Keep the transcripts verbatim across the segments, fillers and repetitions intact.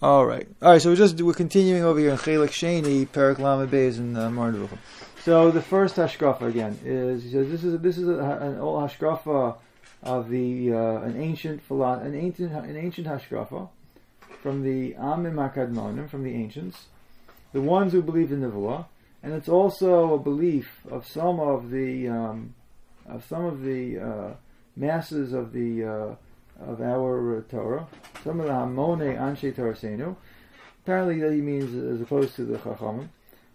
All right, all right. So we're just we're continuing over here in Chelik Sheni, Perek Lamed Beis in uh, Moreh Nevuchim. So the first hashkafa again is he says this is this is a, an old hashkafa of the uh, an ancient philo- an ancient an ancient hashkafa from the Amim HaKadmonim, from the ancients, the ones who believed in Nevuah, and it's also a belief of some of the um, of some of the uh, masses of the uh, of our uh, Torah, some of the Hamonei Anshe Torasenu. Apparently that he means as opposed to the Chachamim.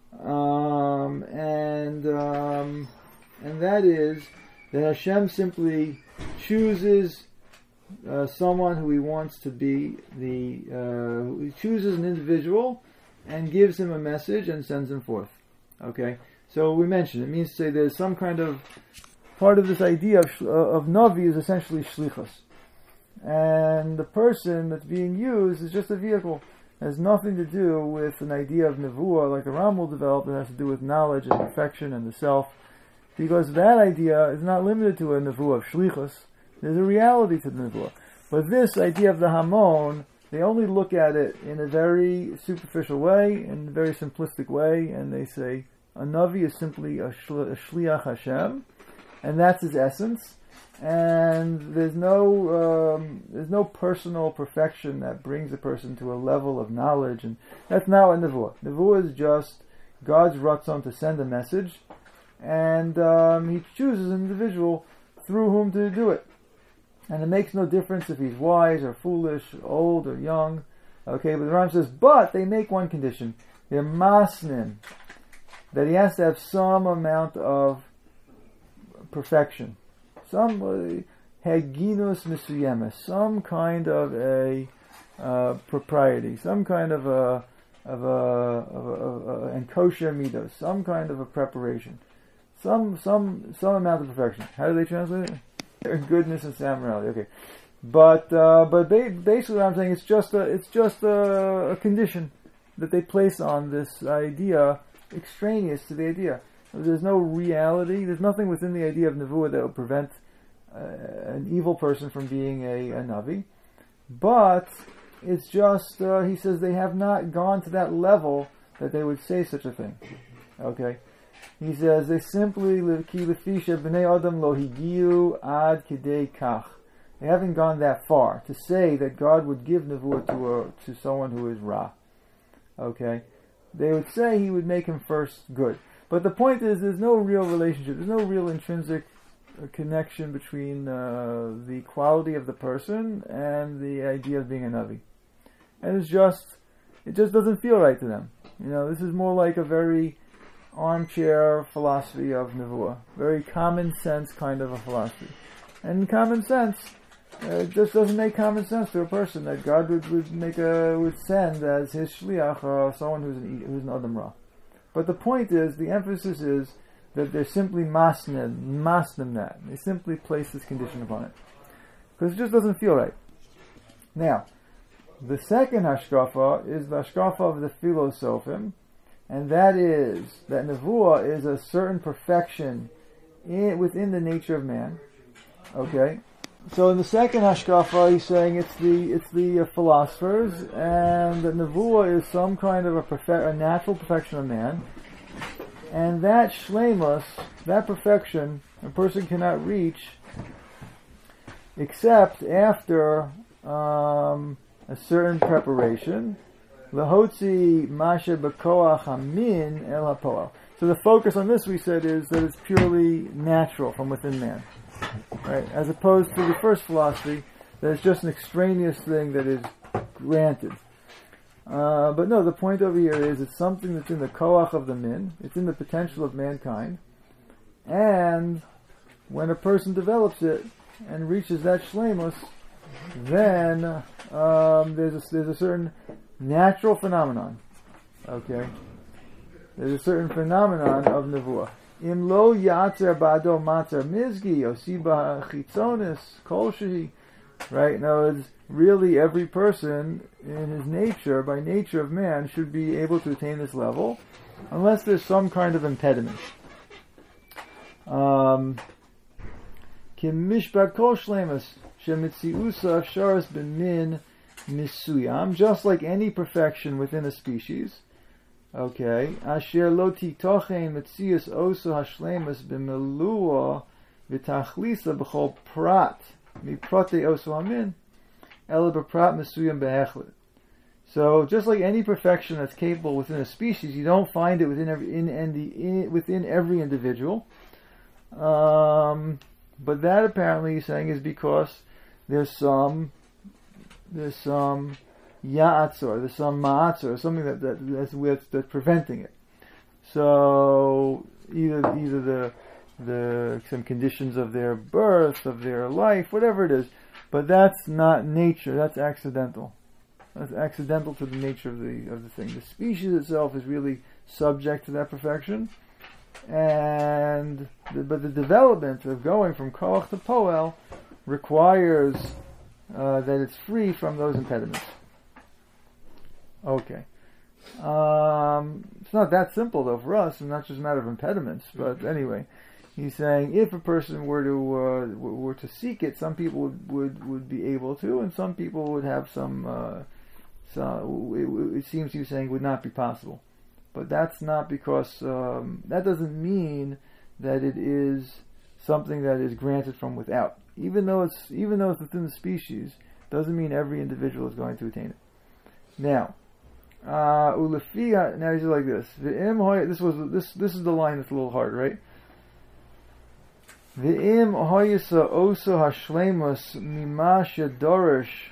Um, and um, and that is that Hashem simply chooses uh, someone who he wants to be the uh, he chooses an individual and gives him a message and sends him forth. Okay, so we mentioned it means to say there's some kind of part of this idea of, uh, of Navi is essentially shlichus, and the person that's being used is just a vehicle. It has nothing to do with an idea of nevuah like the Rambam developed. It has to do with knowledge and perfection and the self, because that idea is not limited to a nevuah of shlichus. There's a reality to the nevuah. But this idea of the Hamon, they only look at it in a very superficial way, in a very simplistic way, and they say a Navi is simply a, shli- a Shliach Hashem, and that's his essence. And there's no um, there's no personal perfection that brings a person to a level of knowledge, and that's not what nevuah. Nevuah is just God's ratzon to send a message, and um, He chooses an individual through whom to do it. And it makes no difference if he's wise or foolish, old or young. Okay, but the Ram says, but they make one condition: they're masnin, that he has to have some amount of perfection. Some heginus misuyemes, some kind of a uh, propriety, some kind of a of a, of a, of a and kosher midos, some kind of a preparation, some some some amount of perfection. How do they translate it? Goodness and samurai. Okay, but uh, but ba- basically, what I'm saying it's just a it's just a, a condition that they place on this idea, extraneous to the idea. There's no reality. There's nothing within the idea of nevuah that will prevent uh, an evil person from being a, a navi. But it's just, uh, he says, they have not gone to that level that they would say such a thing. Okay? He says, they simply, ki lefisha b'nei adam lo higiu ad kidei kach. They haven't gone that far to say that God would give nevuah to a, to someone who is ra. Okay? They would say he would make him first good. But the point is, there's no real relationship, there's no real intrinsic uh, connection between uh, the quality of the person and the idea of being a Navi. And it's just, it just doesn't feel right to them. You know, this is more like a very armchair philosophy of Nevuah, very common sense kind of a philosophy. And common sense, uh, it just doesn't make common sense to a person that God would, would make a, would send as his shliach uh, someone who's an, who's an Adam Ra. But the point is, the emphasis is that they're simply masnim, masnim that. They simply place this condition upon it. Because it just doesn't feel right. Now, the second hashkafa is the hashkafa of the Philosophim, and that is that nevuah is a certain perfection in, within the nature of man. Okay? So in the second hashkafa, he's saying it's the it's the uh, philosophers, and that nevuah is some kind of a, perfe- a natural perfection of man, and that shleimus, that perfection, a person cannot reach except after um, a certain preparation. Lahotzi mashe b'koach hamin el hapoel. So the focus on this, we said, is that it's purely natural from within man. Right, as opposed to the first philosophy, that it's just an extraneous thing that is granted. Uh, but no, the point over here is it's something that's in the koach of the min, it's in the potential of mankind, and when a person develops it and reaches that shleimus, then um, there's a, there's a certain natural phenomenon. Okay, there's a certain phenomenon of nevuah. Im lo yatzer bado matzer mizgi osiba chitzonis kolshehi. Right? Now, it's really every person in his nature, by nature of man, should be able to attain this level, unless there's some kind of impediment. Um, Kim mishpat kol shlemus shemitziusa sharas b'min misuyam, just like any perfection within a species. Okay, asher lo titochen metzias oso hashlemus b'melua v'tachlisa b'chol prat miprote oso hamin ela b'prat misuyam be'echlet. So, just like any perfection that's capable within a species, you don't find it within every in, in the, in, within every individual. Um, but that apparently he's saying is because there's some there's some ya'atzor, there's some ma'atzor, something that, that that's with that's preventing it. So either either the the some conditions of their birth, of their life, whatever it is, but that's not nature. That's accidental. That's accidental to the nature of the of the thing. The species itself is really subject to that perfection, and the, but the development of going from koach to poel requires uh, that it's free from those impediments. Okay, um, it's not that simple though for us, and not just a matter of impediments. But anyway, he's saying if a person were to uh, were to seek it, some people would, would, would be able to, and some people would have some. Uh, So it, it seems he's saying would not be possible, but that's not because um, that doesn't mean that it is something that is granted from without. Even though it's even though it's within the species, doesn't mean every individual is going to attain it. Now, uh, ulefia. Now he's like this. This was this this is the line that's a little hard, right? V'im hoyisa oso hashlemus mimasha dorish.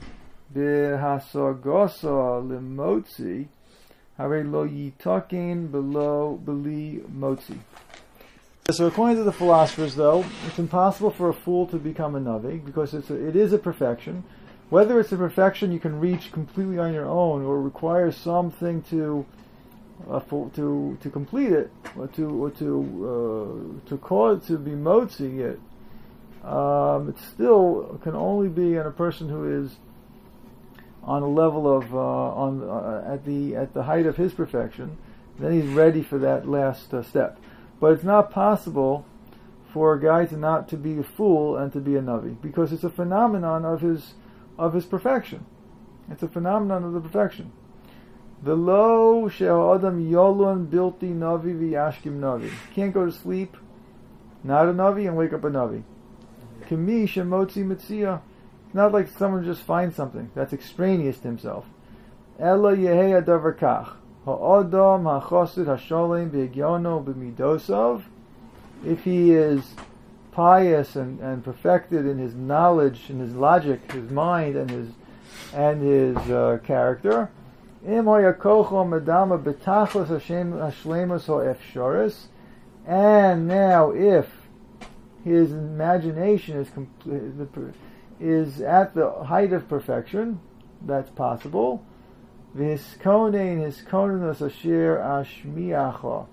B'hasagosa lemotzi, hare lo yitakin below beli motzi. So according to the philosophers, though, it's impossible for a fool to become a navi because it's a, it is a perfection. Whether it's a perfection you can reach completely on your own, or requires something to uh, for, to to complete it, or to or to uh, to cause to be motzi it, um, it still can only be in a person who is on a level of uh, on uh, at the at the height of his perfection. Then he's ready for that last uh, step. But it's not possible for a guy to not to be a fool and to be a navi, because it's a phenomenon of his of his perfection. It's a phenomenon of the perfection. The lo she'adam yolun bilti navi v'yashkim navi. Can't go to sleep, not a navi, and wake up a navi. Kemi shemotzi mitzia. Not like someone just finds something that's extraneous to himself. Ela yehei adavar kach ha'adam ha'chosid ha'sholem b'higyono b'midosav. If he is pious and, and perfected in his knowledge, in his logic, his mind, and his and his uh, character, im hayakocho madama betachlos Hashem hashlemus ha'efshoris. And now, if his imagination is complete, is at the height of perfection, that's possible. V'hiskonein hiskonenos asher ashmiacha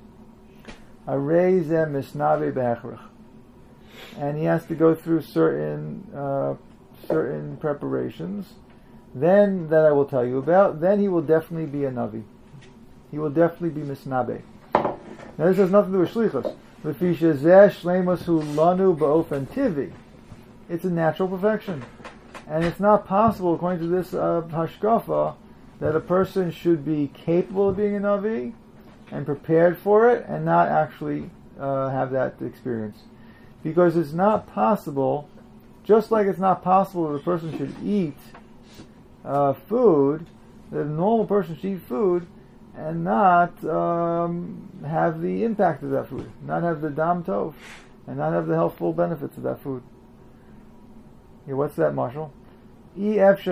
arezem misnave be'echrich. And he has to go through certain uh, certain preparations. Then that I will tell you about. Then he will definitely be a navi. He will definitely be misnabe. Now this has nothing to do with shlichus. L'fisha zeh shleimus hu lanu ba'ofen tivi. It's a natural perfection, and it's not possible, according to this uh, hashkafa, that a person should be capable of being a navi and prepared for it, and not actually uh, have that experience, because it's not possible. Just like it's not possible that a person should eat uh, food, that a normal person should eat food and not um, have the impact of that food, not have the dam tov, and not have the healthful benefits of that food. Yeah, what's that, Marshall? It's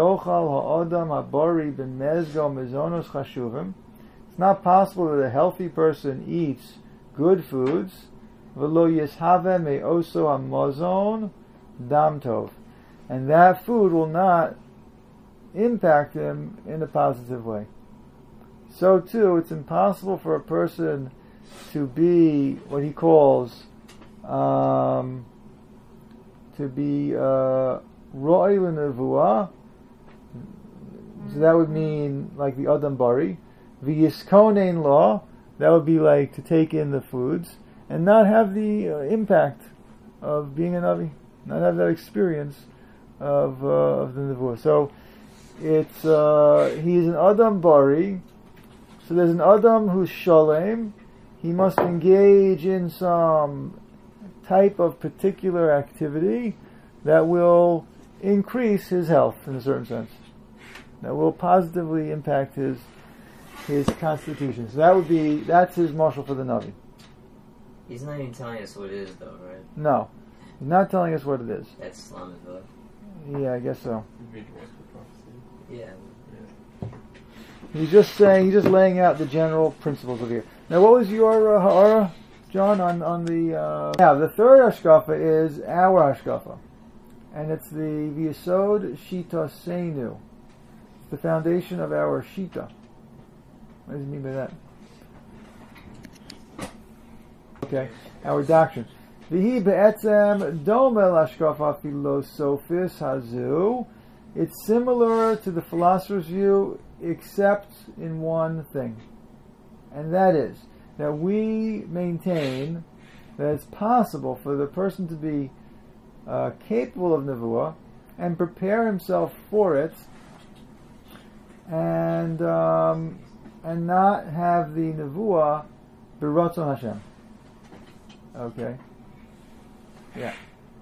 not possible that a healthy person eats good foods, and that food will not impact him in a positive way. So too, it's impossible for a person to be what he calls um, to be ro'ay l'nevuah. So that would mean like the Adam Bari. V'yiskonein law, that would be like to take in the foods and not have the uh, impact of being a Navi, not have that experience of uh, of the nevuah. So it's uh, he's an Adam Bari. So there's an Adam who's Shalem. He must engage in some type of particular activity that will increase his health in a certain sense. That will positively impact his his constitution. So that would be that's his marshal for the Navi. He's not even telling us what it is, though, right? No, he's not telling us what it is. That's Islamist. Yeah, I guess so. Yeah. He's just saying, he's just laying out the general principles of here. Now, what was your uh, ha'ara, John, on on the? Uh... Now, the third hashkafa is our hashkafa, and it's the V'yesod Shita Seinu. It's the foundation of our Shita. What does it mean by that? Okay, our doctrine. V'hi be'etzem domel hashkafa philosophis hazu. It's similar to the philosopher's view, except in one thing, and that is that we maintain that it's possible for the person to be uh, capable of nevuah and prepare himself for it, and um, and not have the nevuah b'ratzon Hashem. Okay. Yeah.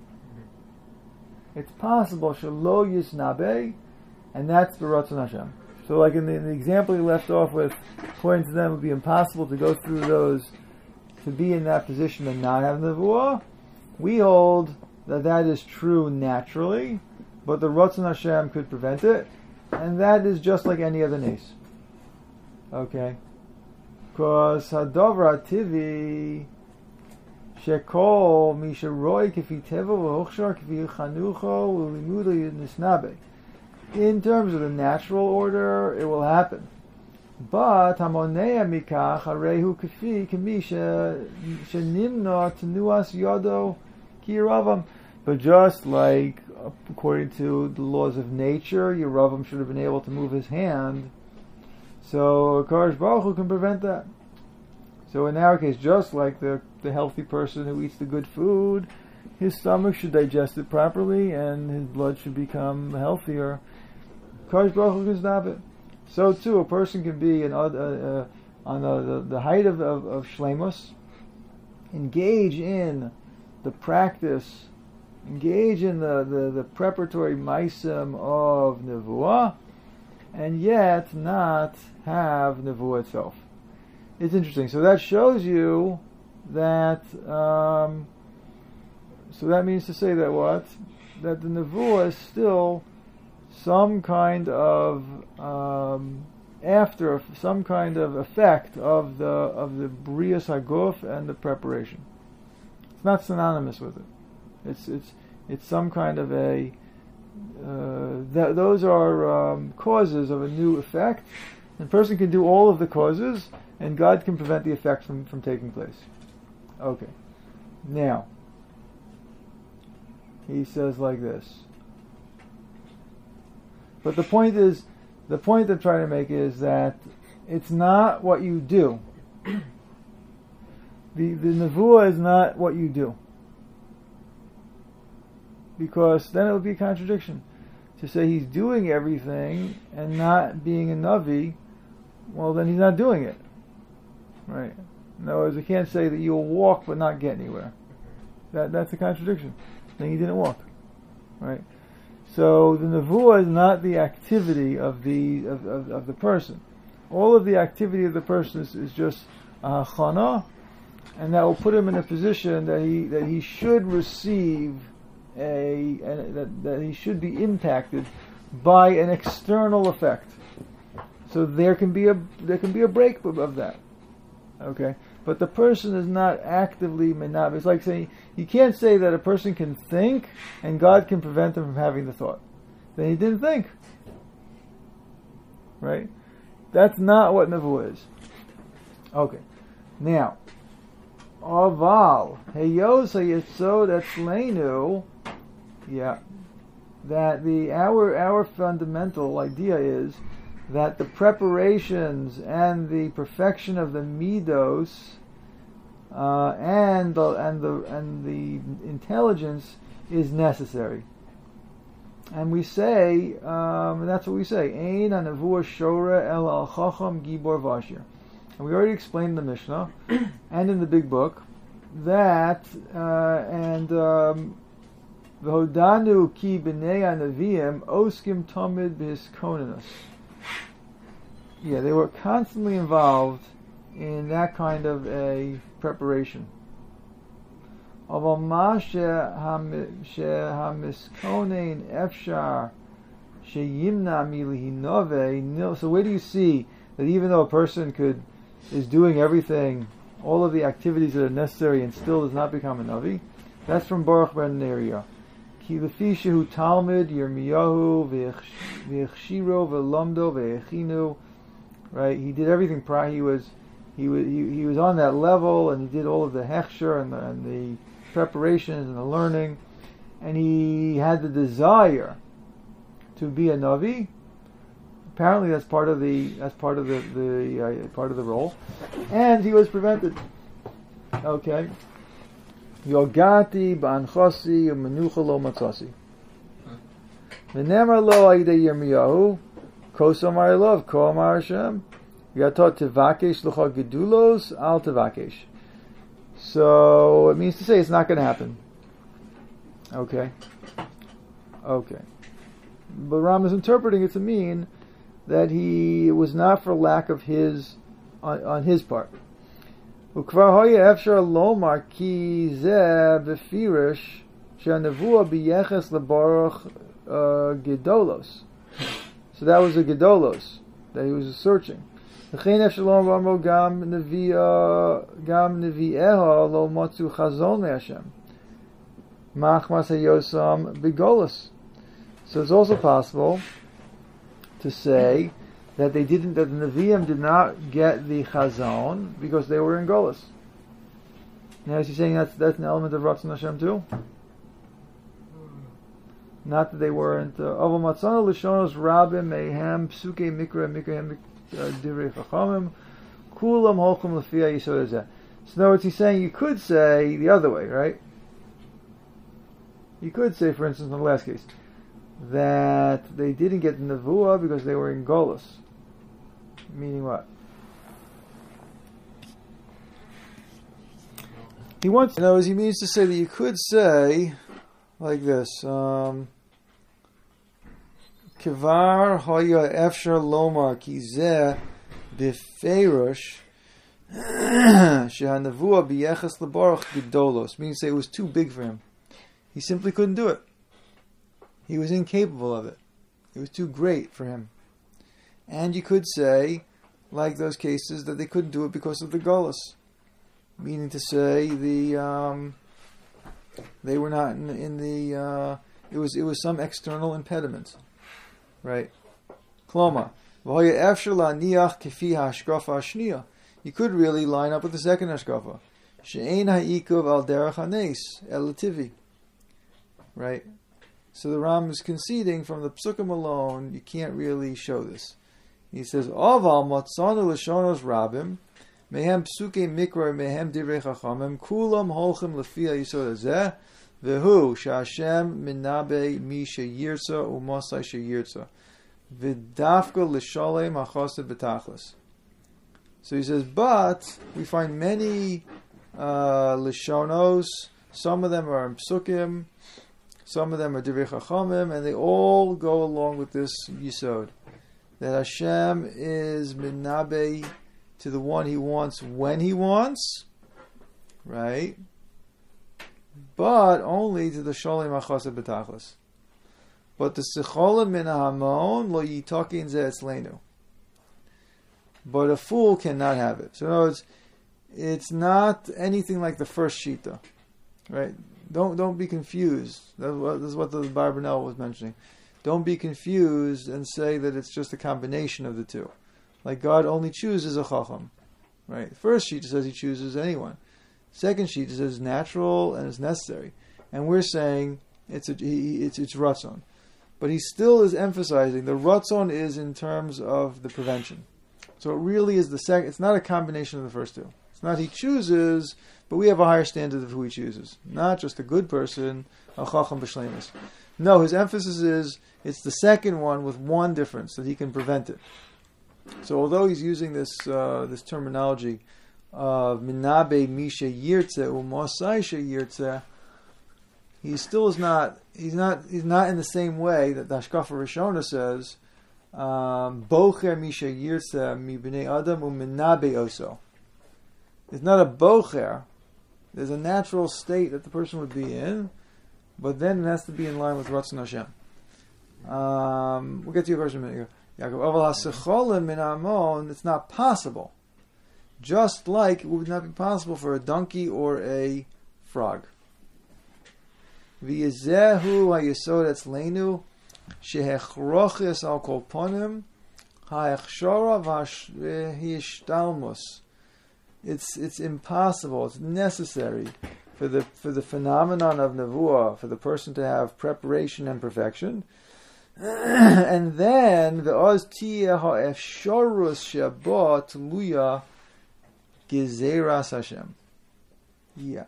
It's possible shelo yisnabe, and that's b'ratzon Hashem. So, like in the, in the example you left off with, according to them, it would be impossible to go through those, to be in that position and not have nevuah. We hold that that is true naturally, but the ratzon Hashem could prevent it, and that is just like any other nace. Okay, because hadavra tivi. Shekol misharoi kifi teva v'hochshar kifi chanucho ulimudo nisnabe. In terms of the natural order, it will happen. But hamonea mikach harehu kifi kami shenimna tenuas yodo kiravam. But just like according to the laws of nature, Yeravam should have been able to move his hand. So Kadosh Baruch Hu can prevent that. So in our case, just like the, the healthy person who eats the good food, his stomach should digest it properly and his blood should become healthier. Kadosh Baruch Hu can stop it. So too, a person can be an, uh, uh, on the, the, the height of, of, of shleimus, engage in the practice, engage in the, the, the preparatory maisim of nevuah, and yet not have nevuah itself. It's interesting. So that shows you that, um, so that means to say that what? That the nevuah is still some kind of, um, after, some kind of effect of the, of the brias haguf and the preparation. It's not synonymous with it. It's, it's, it's some kind of a, uh, th- those are um, causes of a new effect. And a person can do all of the causes, and God can prevent the effect from, from taking place. Okay. Now, he says like this. But the point is, the point I'm trying to make is that it's not what you do. The the nevuah is not what you do. Because then it would be a contradiction. To say he's doing everything and not being a Navi, well then he's not doing it. Right. In other words, we can't say that you'll walk but not get anywhere. That that's a contradiction. Then he didn't walk. Right. So the nevuah is not the activity of the of, of, of the person. All of the activity of the person is, is just a chana, and that will put him in a position that he that he should receive a, a that, that he should be impacted by an external effect. So there can be a there can be a break of, of that. Okay, but the person is not actively menav. It's like saying you can't say that a person can think and God can prevent him from having the thought. Then he didn't think. Right? That's not what nevuah is. Okay. Now, aval heyos hayesod etzleinu. Yeah, that the our our fundamental idea is that the preparations and the perfection of the midos uh, and the and the and the intelligence is necessary. And we say, um, and that's what we say, Ein anavua shora el al chacham gibor vashir. And we already explained in the Mishnah and in the big book that, uh, and um, v'hodanu ki b'nei anavim oskim tamid b'hiskonanus. Yeah, they were constantly involved in that kind of a preparation. So where do you see that even though a person could is doing everything, all of the activities that are necessary, and still does not become a Navi? That's from Baruch ben Neriah. Ki lefi shehu Talmud Yirmiyahu v'echshiro v'lomdo v'echinu. Right, he did everything prior. He was he was he, he was on that level, and he did all of the hechsher and the, and the preparations and the learning, and he had the desire to be a Navi. Apparently, that's part of the that's part of the, the uh, part of the role, and he was prevented. Okay, Yogati ba'anchosi u'menucha lo matzasi. V'nemar lo ayidei Yirmiyahu kosomar elov ko amar Hashem yatot tevakesh l'cha gedulos al tevakesh. So it means to say it's not going to happen. Okay. Okay. But Ram is interpreting it to mean that he it was not for lack of his on, on his part. Ukvar hoya efshar lomar ki zeh befirish she'anavua biyeches lebaruch gedolos. So that was a gedolos that he was searching. V'chein efshar lomar mo gam nevi'ah gam nevi'eha lo matzu chazon le'Hashem machmas hayosam begolos. So it's also possible to say that they didn't, that the Nevi'im did not get the Chazon because they were in Golos. Now is he saying that's that's an element of Ratzon Hashem too? Not that they weren't. Ovo Matzana Lishonos Rabim Mehem Psuke Mikra Mikra Divrei Chachamim Kulam Holchem Lefia Yisod Hazeh. So in other words, he's saying you could say the other way, right? You could say, for instance, in the last case, that they didn't get the Nevuah because they were in Golos. Meaning what? He wants to know, as he means to say that you could say like this, um, Kivar hoya efshar lomar ki zeh b'feirush she'hanavua biyeches lebaruch gedolos. Meaning to say it was too big for him. He simply couldn't do it. He was incapable of it. It was too great for him. And you could say, like those cases, that they couldn't do it because of the Golos. Meaning to say, the um, they were not in, in the... Uh, it was it was some external impediment. Right? Kloma. You could really line up with the second hashkafa. She'ein ha'ikuv al derech hanes el lativi. Right? So the Ram is conceding from the Psukim alone, you can't really show this. He says, Aval matzanu l'shonos rabim, mehem psuke mikra, mehem divrei chachamim, kulam holchem lefia yisod hazeh, vehu sha'ashem minabe mi sheyirtza u'mosai sheyirtza, v'dafka l'shalem ha'chosed b'tachlis. So he says, but we find many uh, l'shonos, some of them are in Psukim, some of them are Divrei Chachamim, and they all go along with this Yisod. That Hashem is Minabe to the one He wants when He wants, right? But only to the Sholem HaChased B'tachlis. But the Sicholim Min HaHamon Lo Yitakin Ze Etzleinu. But a fool cannot have it. So in other words, it's not anything like the first Shita, right? Don't don't be confused. That's what, this is what the Barbanel was mentioning. Don't be confused and say that it's just a combination of the two. Like God only chooses a chacham, right? First sheet says He chooses anyone. Second sheet says it's natural and it's necessary. And we're saying it's a, he, it's it's ratzon, but he still is emphasizing the ratzon is in terms of the prevention. So it really is the second. It's not a combination of the first two. It's not He chooses. But we have a higher standard of who He chooses. Not just a good person, a chacham b'shleimus. No, his emphasis is it's the second one with one difference, that he can prevent it. So although he's using this uh, this terminology of minabe misha yirtze umosaisha yirtze, he still is not he's not he's not in the same way that the Hashkafa Rishona says um, bocher misha yirtze mi bnei adam uminabe oso. It's not a bocher. There's a natural state that the person would be in, but then it has to be in line with Ratzon Hashem. Um, we'll get to your question in a minute. It's not possible. Just like it would not be possible for a donkey or a frog. V'yezehu ha'yesod etzleinu shehechroches al kol ponim ha'echshora v'hishtalmus. It's it's impossible. It's necessary for the for the phenomenon of nevuah, for the person to have preparation and perfection. And then the oz tia ha'efshorus sheba tluya gezeras Hashem. Yeah,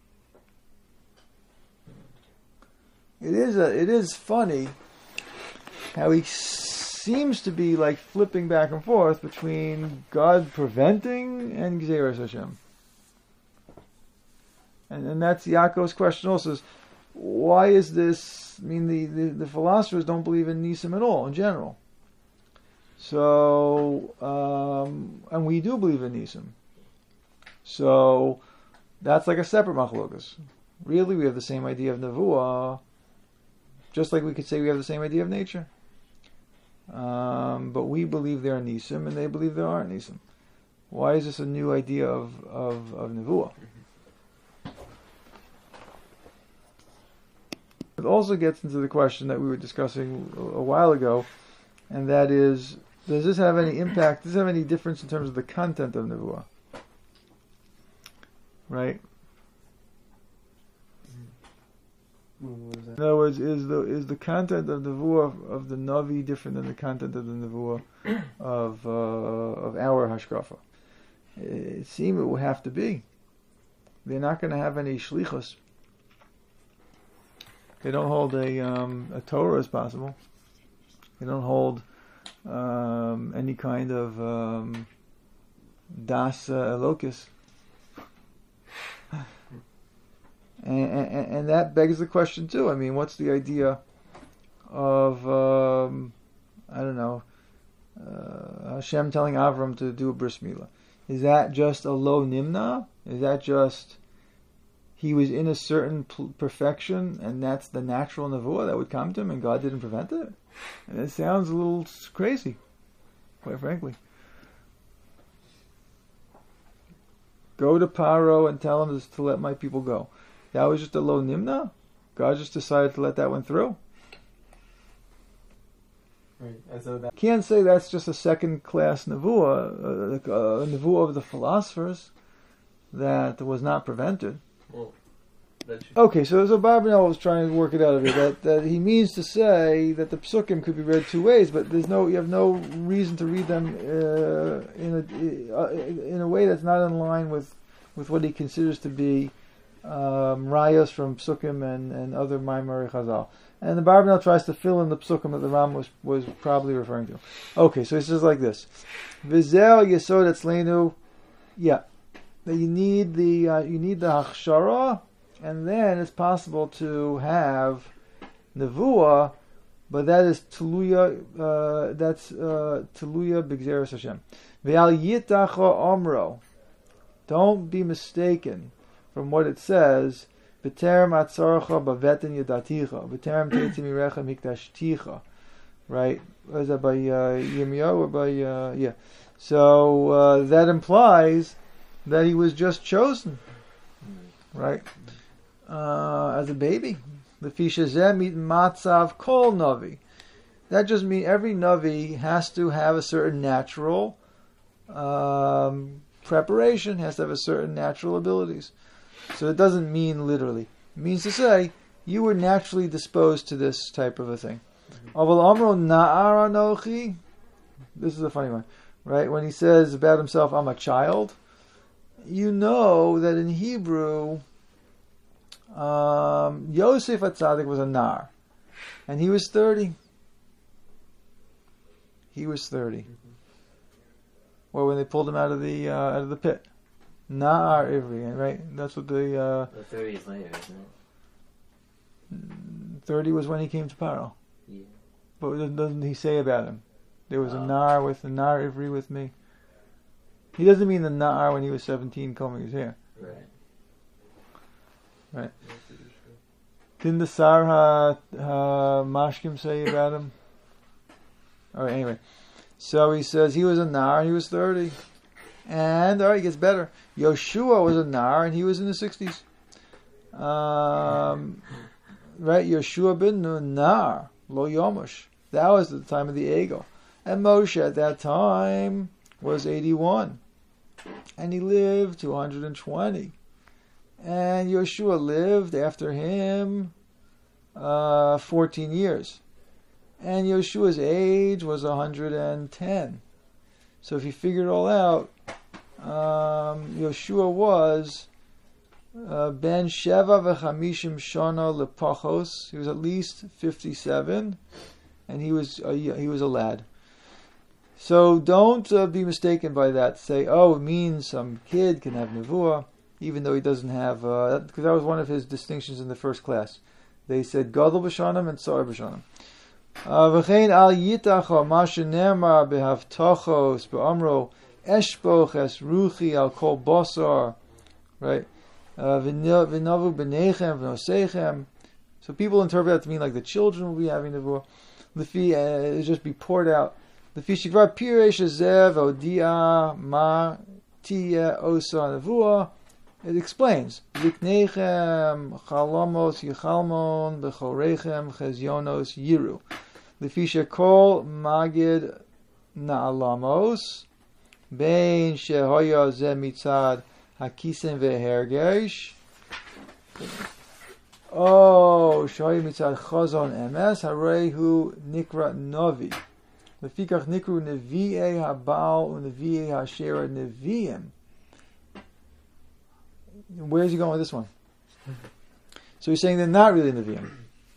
it is a it is funny how he seems to be like flipping back and forth between God preventing and gezeras Hashem. And and that's Yaakov's question also is, why is this? I mean, the, the, the philosophers don't believe in Nisim at all, in general. So, um, and we do believe in Nisim. So, that's like a separate machlokas. Really, we have the same idea of Nevuah, just like we could say we have the same idea of nature. Um, but we believe there are Nisim, and they believe there aren't Nisim. Why is this a new idea of, of, of Nevuah? It also gets into the question that we were discussing a, a while ago, and that is, does this have any impact, does this have any difference in terms of the content of Nevuah? Right? In other words, is the is the content of Nevuah of, of the Navi different than the content of the Nevuah of uh, of our Hashkafa? It seems it will have to be. They're not going to have any shlichus. They don't hold a um, a Torah as possible. They don't hold um, any kind of um, das uh, elokis, and, and, and that begs the question too. I mean, what's the idea of um, I don't know uh, Hashem telling Avram to do a bris milah? Is that just a lo nimna? Is that just he was in a certain p- perfection, and that's the natural nevuah that would come to him, and God didn't prevent it? And it sounds a little crazy, quite frankly. Go to Paro and tell him to let my people go. That was just a lo nimna? God just decided to let that one through? Right. And so that Can't say that's just a second-class nevuah, a, a nevuah of the philosophers that was not prevented. Well, that should Okay, so so Barbanel was trying to work it out of it that, that he means to say that the psukim could be read two ways, but there's no you have no reason to read them uh, in a uh, in a way that's not in line with, with what he considers to be um, rayos from psukim and, and other Maimari Chazal. And the Barbanel tries to fill in the psukim that the Ram was, was probably referring to. Okay, so he says like this: Vizel Yesod Etzleinu, yeah. That you need the uh, you need the hachshara, and then it's possible to have nevuah, but that is tuluya. Uh, that's uh, tuluya b'gzeres Hashem. Ve'al yitacha omro. Don't be mistaken from what it says. B'terem atzaracha b'vetin yadaticha. B'terem teitzi mirecha mikdashticha. Right? Is that by uh, Yirmiyahu or by uh, yeah? So uh, that implies that he was just chosen, right, uh, as a baby. The fishazem mit matzav kol navi. That just means every navi has to have a certain natural um, preparation, has to have a certain natural abilities. So it doesn't mean literally. It means to say you were naturally disposed to this type of a thing. Aval amro na'ar anochi. This is a funny one, right? When he says about himself, "I'm a child," you know that in Hebrew, um, Yosef HaTzadik was a nar. and he was thirty. He was thirty. Mm-hmm. Well, when they pulled him out of the uh, out of the pit, Na'ar Ivri, right? That's what the uh, The thirty is later, isn't it? thirty was when he came to Paro. Yeah. But what doesn't he say about him? There was a Oh. Nar with a Nar Ivri with me. He doesn't mean the Na'ar when he was seventeen combing his hair. Right. Right. Didn't the Sarha uh, Mashkim say about him? Alright, anyway. So he says he was a Nar and he was thirty. And, alright, it gets better. Yoshua was a Nar and he was in the sixties. Um, right, Yoshua bin Nun, Nar, Lo Yomush. That was the time of the Egel. And Moshe at that time was eighty-one. And he lived to one hundred twenty. And Yoshua lived after him uh, fourteen years. And Yoshua's age was one hundred ten. So if you figure it all out, um, Yoshua was uh, Ben Sheva v'Chamishim Shana Lepachos. He was at least fifty-seven, and he was a, he was a lad. So don't uh, be mistaken by that. Say, oh, it means some kid can have nevuah, even though he doesn't have. Uh, because that was one of his distinctions in the first class. They said Gadol b'shanim and Sa'ar b'shanim. V'chein al yitacha ma shenemar behavtachos be'amro eshboch es ruchi al kol basar, right? V'navu b'nechem v'nosechem. So people interpret that to mean like the children will be having nevuah. Lefi, uh, it just be poured out. Lefi shikvar piresh zev odia ma tiya osa nevuah. It explains Liknechem chalamos yichalmon bechorechem chezionos yiru. Lefisha kol magid na'alamos bein shehoya ze mitzad hakisen vehergesh. Oh, shehoya mitzad chazon emes harehu nikra novi. Lefikach nikru nevi'e habal unevi'e hashera nevi'im. Where's he going with this one? So he's saying they're not really Nevi'im.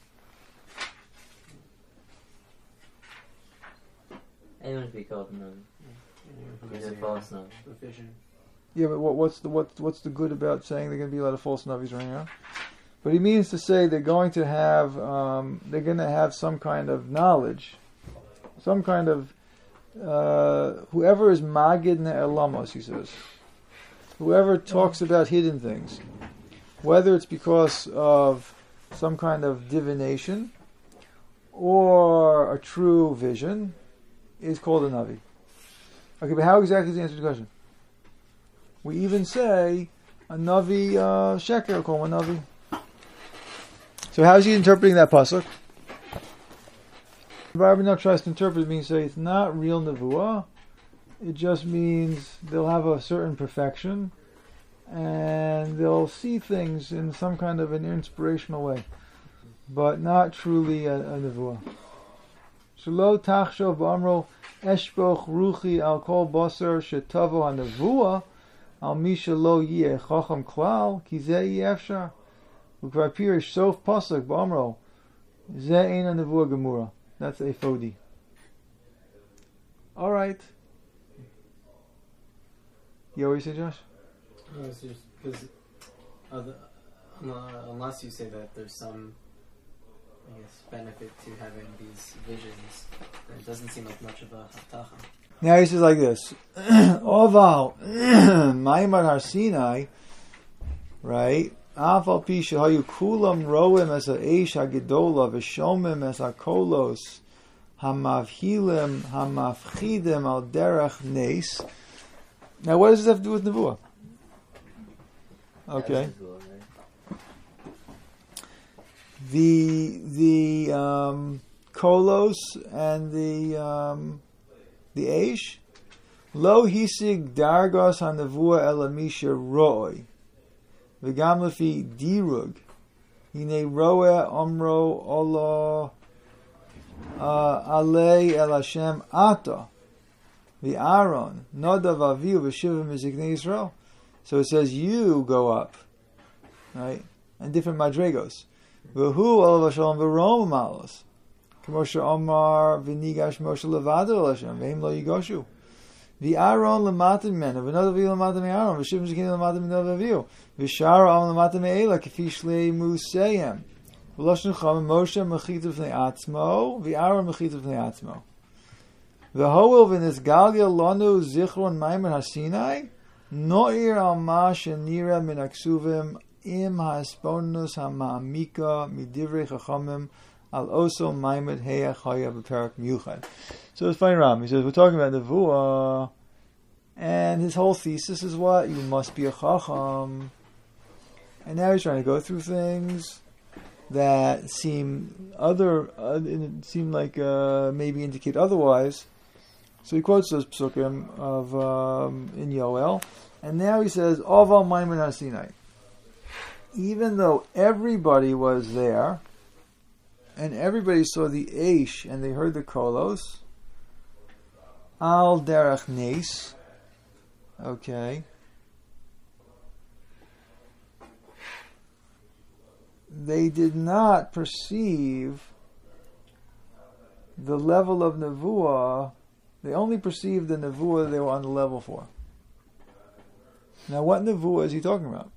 Anyone can be called none. He's a false none. Yeah, but what, what's the what, what's the good about saying they're going to be a lot of false navis running around? But he means to say they're going to have um, they're going to have some kind of knowledge, some kind of uh, whoever is magid ne'elamos, he says. Whoever talks about hidden things, whether it's because of some kind of divination or a true vision, is called a Navi. Okay, but how exactly is the answer to the question? We even say a Navi uh, Sheker, call him a Navi. So how is he interpreting that pasuk? The Bible now tries to interpret it, means say it's not real Nevuah. It just means they'll have a certain perfection and they'll see things in some kind of an inspirational way, but not truly a, a nevuah. Shelo tachshov b'amro eshboch ruchi al kol basar shetavo hanevuah al mi shelo yeh chacham klal ki zeh yefshar ukvar pirish sof pasuk b'amro zeh ein a nevuah gemura. That's a fodi. All right. You always say, Josh? No, it's just because other, unless you say that there's some, I guess, benefit to having these visions, then it doesn't seem like much of a haftacha. Now he says like this: Oval Maimar Har Sinai, right? Afal pi shehayu kulam roim as a eish hagedola v'shomim as a kolos hamavhilim hamafchidim al derech nes. Now, what does this have to do with Nevuah? Okay. The the um, kolos and the um, the eish lo hisig dargos hanevuah elamisha roy v'gam lefi dirug hine roe omro Allah alei el Hashem ata. The Aaron, Nadav Avihu v'Shivim Miziknei Yisrael. So it says you go up, right? And different madrigos. V'hu olav Hashem v'rom malos. K'moshe Omar v'nigash Moshe levado el Hashem v'hem lo yigoshu. V'Aaron lemata mimenu v'nadav avihu lemata me'Aaron v'shivim zikinu lemata minadav avihu v'shara Aaron lemata me'ela k'fi shlei museyem v'loshen chama Moshe mechitav v'nei atzmo v'Aaron mechitav v'nei atzmo. V'hoel v'nisgalgel lanu zichron maimer hasinai no'ir al ma shenira min aksuvim im ha'esponus ha'ma'amika midivrei chachamim al oso maimed heya chaya b'perak miuchad. So it's funny, Ram. He says we're talking about nevuah, and his whole thesis is what you must be a chacham. And now he's trying to go through things that seem other, uh, seem like uh, maybe indicate otherwise. So he quotes those psukim of um, in Yoel, and now he says Oval Maimer Hasinai. Even though everybody was there, and everybody saw the Eish, and they heard the Kolos, Al Derech Nes, okay, they did not perceive the level of Nevuah. They only perceived the Nevuah they were on the level for. Now, what Nevuah is he talking about?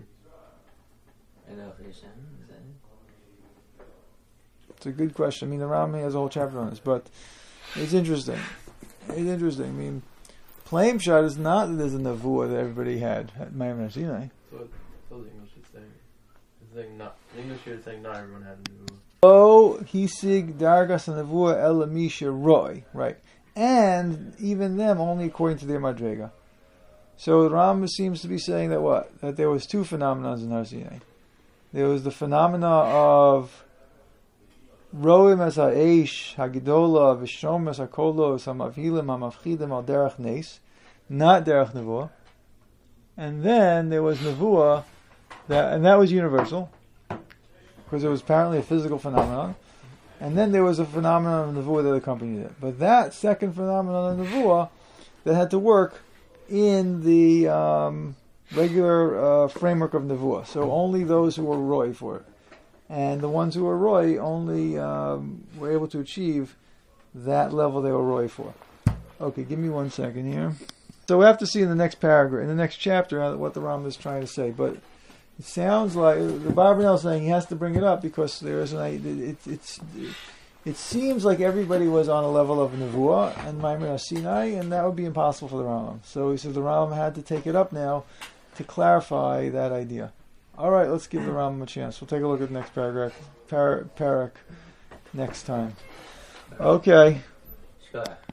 It's a good question. I mean, the Rami has a whole chapter on this, but it's interesting. It's interesting. I mean, plain shot is not that there's a Nevuah that everybody had at Maimer Sinai. So what the English is saying? It's saying not, in English here it's saying not everyone had a Nevuah. Oh, hisig dargas Nevuah elamisha roy. Right. And even them only according to their madrega. So the Ram seems to be saying that what? That there was two phenomena in Har Sinai. There was the phenomena of Roim as ha'esh, hagidola, v'shom as ha'kolos, ha'mavhilim, ha'mavchidim, al derech nes, not derech nevuah. And then there was nevuah, that, and that was universal, because it was apparently a physical phenomenon. And then there was a phenomenon of nevuah that accompanied it. But that second phenomenon of nevuah that had to work in the um, regular uh, framework of nevuah. So only those who were roy for it. And the ones who were roy only um, were able to achieve that level they were roy for. Okay, give me one second here. So we have to see in the next paragraph, in the next chapter, what the Rambam is trying to say. But it sounds like the Barbanel is saying he has to bring it up because there is an it, it, it's it, it seems like everybody was on a level of nevuah and Maimer Sinai, and that would be impossible for the Rambam. So he says the Rambam had to take it up now to clarify that idea. All right, let's give the Rambam a chance. We'll take a look at the next paragraph, par- parak, next time. Okay.